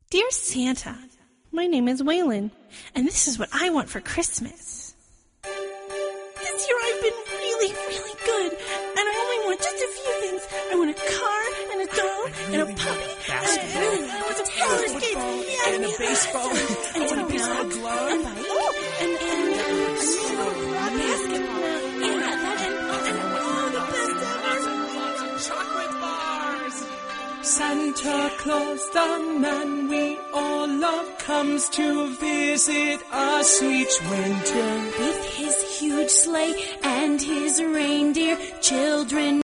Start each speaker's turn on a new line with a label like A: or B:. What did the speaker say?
A: Dear Santa, my name is Waylon, and this is what I want for Christmas. This year I've been really, really good, and I only want just a few things. I want a car, and a doll, and a puppy, and I want some roller skates,
B: and a baseball,
A: and a baseball glove, and a basketball, and the best ever.
B: Chocolate bars. Santa Claus, the man we all love, comes to visit us each winter.
C: With his huge sleigh and his reindeer, children